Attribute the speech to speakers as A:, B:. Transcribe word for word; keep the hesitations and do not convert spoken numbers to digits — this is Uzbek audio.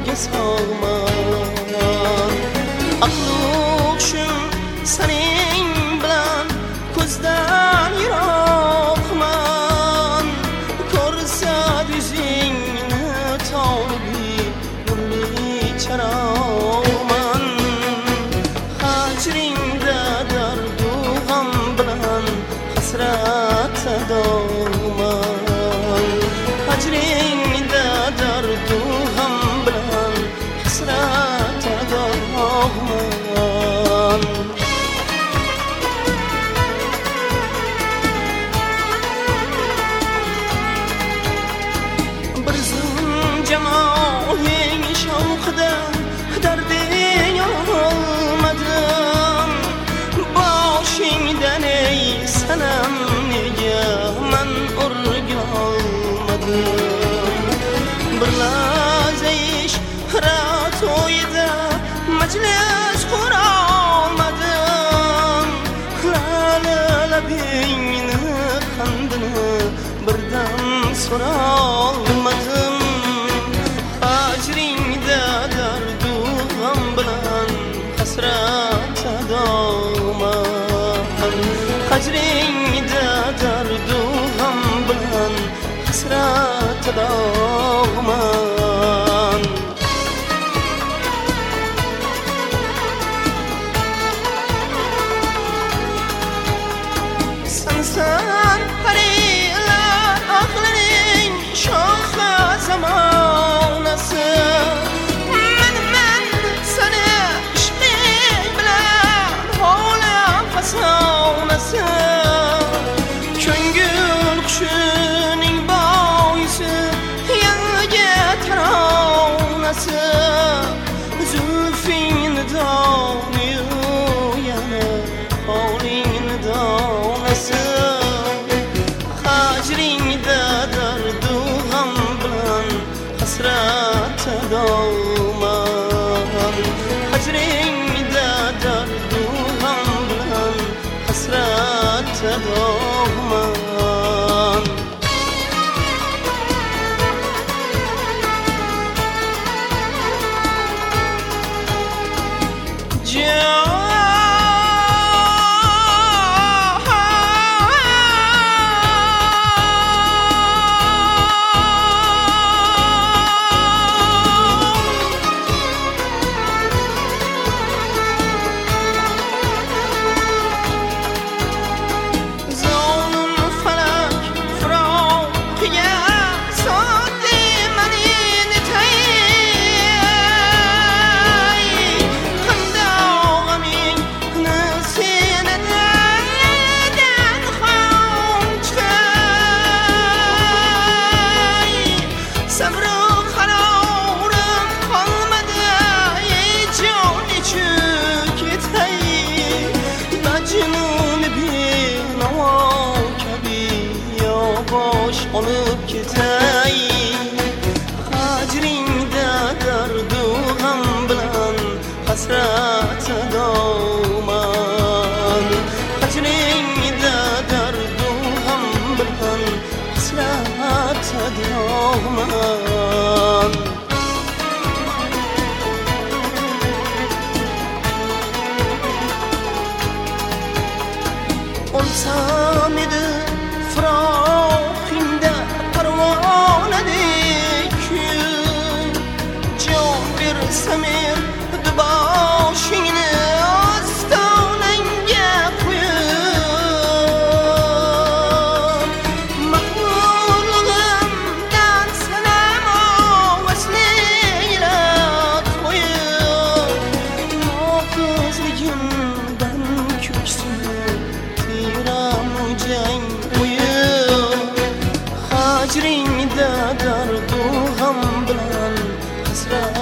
A: sog'man. Aqluqshim sening bilan ko'zdan yiroqman. Ko'rsat yuzingni tolbi nurli charog'man. Hajringda dardu g'am bilan hasratda dog'man. Hajringda dardu g'am bilan hasratda dog'man. Bir zum jamoling shavqida darding olmadim. Boshingdan ey sanam nega men urga olmadim. Bir lahza ishra to'yida majlis qura olmadim. Labingni qandini birdan so'ra olmadim. Hajringda dardu g'am bilan hasratda dog'man. Hajringda dardu g'am bilan hasratda dog'man. Sensan harilar aqlining shohi zamonasi. Men men seni ishqing bilan olam fasonasi. Ko'ngil qushining boisi yangi taronasi. Zulfingni doniyu yana holingni donasi. Hajringda dardu g'am bilan hasratda dog'man. Hajringda dardu g'am bilan hasratda dog'man. Olib ketay. Hajringda dardu g'am bilan hasratda dog'man. Hajringda dardu g'am bilan hasratda dog'man. Olsam edi firoqingda parvonadek, jon bersam edi boshingni ostonangga qo'yib. Mahmurligimdan sanam ovaslilar qo'yib. Nofizligimdan ko'ksini tiram jang qo'yib. Hajringda dardu g'am bilan hasrat